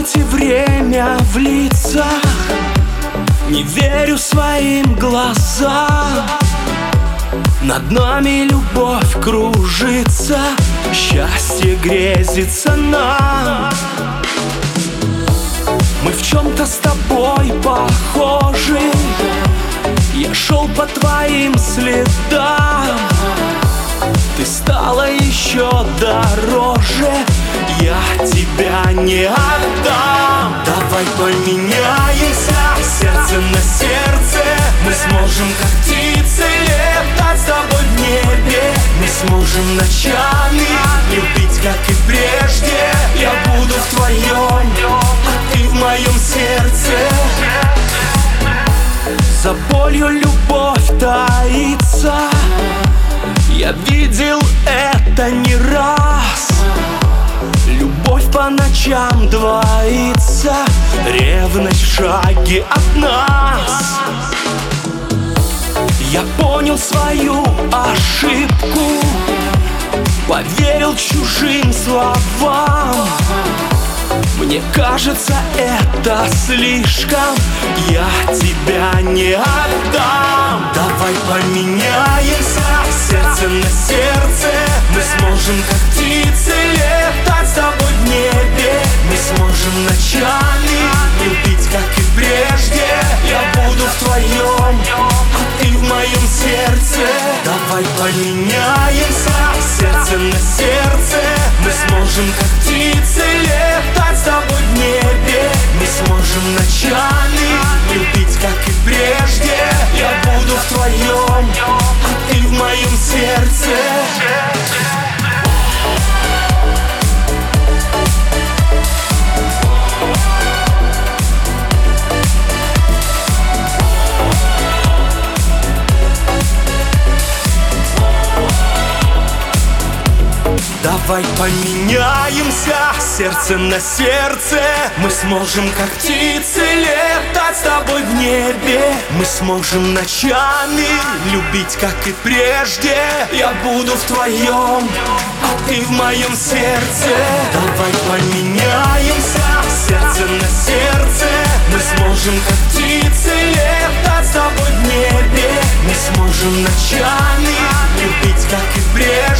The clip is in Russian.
Звоните время в лицах, не верю своим глазам. Над нами любовь кружится, счастье грезится нам. Мы в чем-то с тобой похожи. Я шел по твоим следам, ты стала еще дороже, я тебя не отдам. Давай поменяемся, сердце на сердце. Мы сможем как птицы летать с тобой в небе. Мы сможем ночами любить, как и прежде. Я буду в твоем, а ты в моем сердце. За болью любовь таится, я видел это не раз. Любовь по ночам двоится, ревность в шаге от нас. Я понял свою ошибку, поверил чужим словам. Мне кажется, это слишком, я тебя не отдам. Давай поменяемся, сердце на сердце. Мы сможем как птицы летать с тобой в небе. Мы сможем ночами любить, как и прежде. Я буду в твоем, а ты в моем сердце. Давай поменяемся, сердце на сердце. Мы сможем как птицы летать с тобой в небе. Мы сможем ночами любить, как и прежде. Я буду в твоем, а ты в моем сердце. Давай поменяемся, сердце на сердце. Мы сможем как птицы летать с тобой в небе. Мы сможем ночами любить, как и прежде. Я буду в твоем, а ты в моем сердце. Давай поменяемся, сердце на сердце. Мы сможем как птицы летать с тобой в небе. Мы сможем ночами любить, как и прежде.